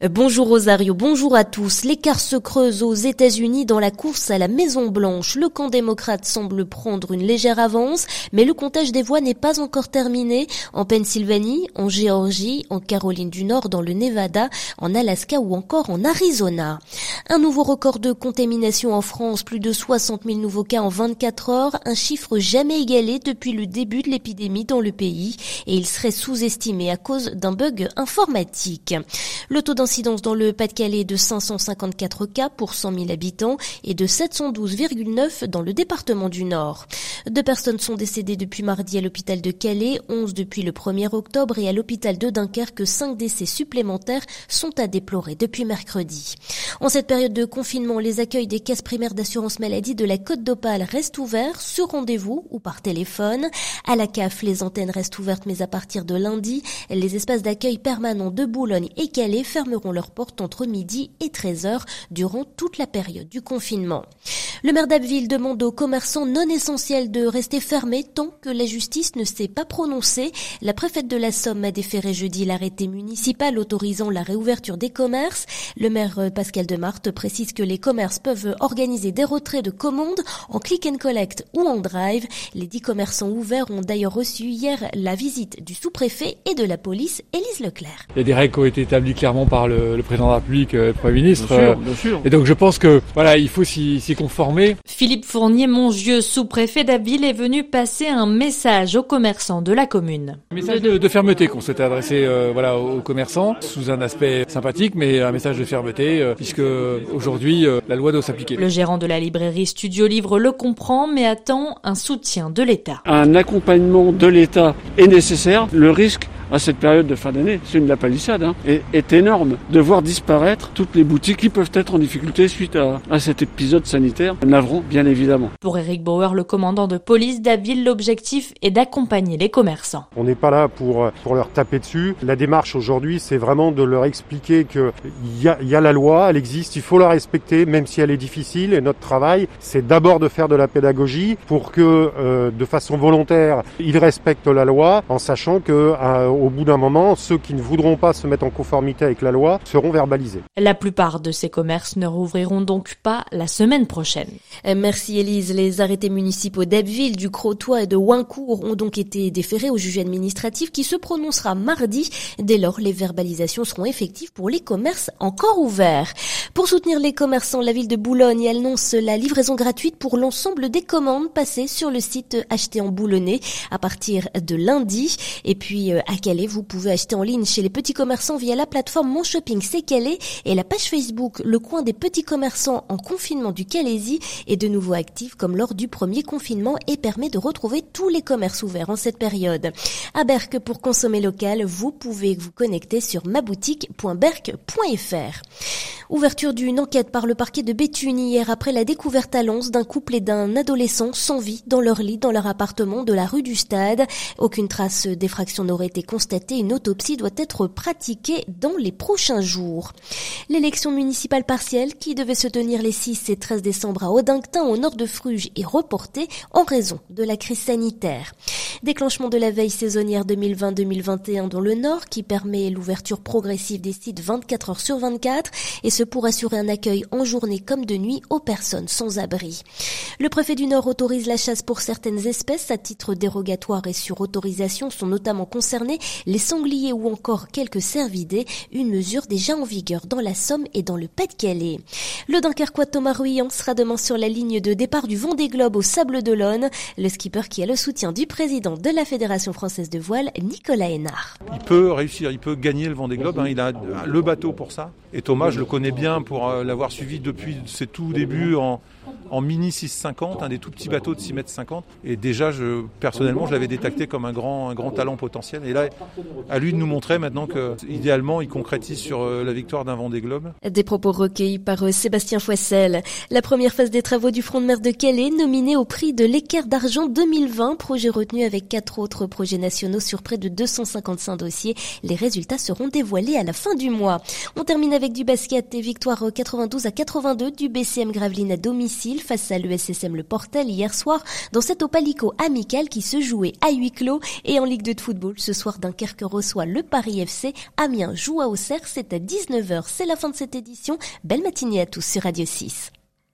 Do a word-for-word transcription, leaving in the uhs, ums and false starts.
Bonjour Rosario, bonjour à tous. L'écart se creuse aux États-Unis dans la course à la Maison-Blanche. Le camp démocrate semble prendre une légère avance, mais le comptage des voix n'est pas encore terminé. En Pennsylvanie, en Géorgie, en Caroline du Nord, dans le Nevada, en Alaska ou encore en Arizona. Un nouveau record de contamination en France, plus de soixante mille nouveaux cas en vingt-quatre heures, un chiffre jamais égalé depuis le début de l'épidémie dans le pays, et il serait sous-estimé à cause d'un bug informatique. Le taux d'incidence dans le Pas-de-Calais est de cinq cent cinquante-quatre cas pour cent mille habitants et de sept cent douze virgule neuf dans le département du Nord. Deux personnes sont décédées depuis mardi à l'hôpital de Calais, onze depuis le premier octobre, et à l'hôpital de Dunkerque, cinq décès supplémentaires sont à déplorer depuis mercredi. En cette période de confinement, les accueils des caisses primaires d'assurance maladie de la Côte d'Opale restent ouverts sur rendez-vous ou par téléphone. À la C A F, les antennes restent ouvertes, mais à partir de lundi, les espaces d'accueil permanents de Boulogne et Calais fermeront leurs portes entre midi et treize heures durant toute la période du confinement. Le maire d'Abbeville demande aux commerçants non essentiels de rester fermés tant que la justice ne s'est pas prononcée. La préfète de la Somme a déféré jeudi l'arrêté municipal autorisant la réouverture des commerces. Le maire Pascal Demarthe précise que les commerces peuvent organiser des retraits de commandes en click and collect ou en drive. Les dix commerçants ouverts ont d'ailleurs reçu hier la visite du sous-préfet et de la police, Élise Leclerc. Il y a des règles qui ont été établies clairement par le, le président de la République, le Premier ministre. Bien sûr, bien sûr. Et donc je pense que voilà, il faut s'y, s'y conformer. Philippe Fournier-Mongieux, sous-préfet d'Abbeville, est venu passer un message aux commerçants de la commune. Un message de, de fermeté qu'on souhaitait adresser euh, voilà, aux commerçants, sous un aspect sympathique, mais un message de fermeté, euh, puisque aujourd'hui euh, la loi doit s'appliquer. Le gérant de la librairie Studio Livre le comprend, mais attend un soutien de l'État. Un accompagnement de l'État est nécessaire. Le risque à cette période de fin d'année, c'est une la palissade, hein, est, est énorme. De voir disparaître toutes les boutiques qui peuvent être en difficulté suite à, à cet épisode sanitaire, navrant bien évidemment. Pour Eric Bauer, le commandant de police d'Abbeville, l'objectif est d'accompagner les commerçants. On n'est pas là pour, pour leur taper dessus. La démarche aujourd'hui, c'est vraiment de leur expliquer qu'il y a, y a la loi, elle existe, il faut la respecter, même si elle est difficile. Et notre travail, c'est d'abord de faire de la pédagogie pour que, euh, de façon volontaire, ils respectent la loi, en sachant que euh, au bout d'un moment, ceux qui ne voudront pas se mettre en conformité avec la loi seront verbalisés. La plupart de ces commerces ne rouvriront donc pas la semaine prochaine. Merci Élise. Les arrêtés municipaux d'Abbeville, du Crotoy et de Wincourt ont donc été déférés au juge administratif qui se prononcera mardi. Dès lors, les verbalisations seront effectives pour les commerces encore ouverts. Pour soutenir les commerçants, la ville de Boulogne annonce la livraison gratuite pour l'ensemble des commandes passées sur le site Acheter en Boulonnais à partir de lundi. Et puis à Calais, vous pouvez acheter en ligne chez les petits commerçants via la plateforme Mon Shopping C'est Calais, et la page Facebook Le Coin des petits commerçants en confinement du Calaisis est de nouveau active comme lors du premier confinement et permet de retrouver tous les commerces ouverts en cette période. À Berck, pour consommer local, vous pouvez vous connecter sur maboutique point berck point f r. Ouverture d'une enquête par le parquet de Béthune hier après la découverte à Lens d'un couple et d'un adolescent sans vie dans leur lit dans leur appartement de la rue du Stade. Aucune trace d'effraction n'aurait été constatée. Une autopsie doit être pratiquée dans les prochains jours. L'élection municipale partielle qui devait se tenir les six et treize décembre à Audingtin au nord de Fruges est reportée en raison de la crise sanitaire. Déclenchement de la veille saisonnière deux mille vingt deux mille vingt et un dans le nord qui permet l'ouverture progressive des sites vingt-quatre heures sur vingt-quatre et ce pour assurer un accueil en journée comme de nuit aux personnes sans abri. Le préfet du Nord autorise la chasse pour certaines espèces à titre dérogatoire et sur autorisation. Sont notamment concernés les sangliers ou encore quelques cervidés, une mesure déjà en vigueur dans la Somme et dans le Pas-de-Calais. Le Dunkerquois Thomas Ruyant sera demain sur la ligne de départ du Vendée Globe au Sables-d'Olonne. Le skipper qui a le soutien du président de la Fédération française de voile, Nicolas Hénard. Il peut réussir, il peut gagner le Vendée Globe, hein, il a le bateau pour ça. Et Thomas, je le connais bien pour euh, l'avoir suivi depuis ses tout débuts en, en mini six cinquante, un des tout petits bateaux de six mètres cinquante. Et déjà, je, personnellement, je l'avais détecté comme un grand, un grand talent potentiel. Et là, à lui de nous montrer maintenant que, idéalement, il concrétise sur euh, la victoire d'un Vendée Globe. Des propos recueillis par euh, Sébastien Fouessel. La première phase des travaux du front de mer de Calais, nominée au prix de l'Équerre d'Argent deux mille vingt, projet retenu avec quatre autres projets nationaux sur près de deux cent cinquante-cinq dossiers. Les résultats seront dévoilés à la fin du mois. On termine avec du basket et victoire quatre-vingt-douze à quatre-vingt-deux du B C M Gravelines à domicile Ville face à l'E S S M Le Portel hier soir dans cet Opalico amical qui se jouait à huis clos. Et en Ligue deux de football, ce soir Dunkerque reçoit le Paris F C. Amiens joue à Auxerre, c'est à dix-neuf heures. C'est la fin de cette édition. Belle matinée à tous sur Radio six.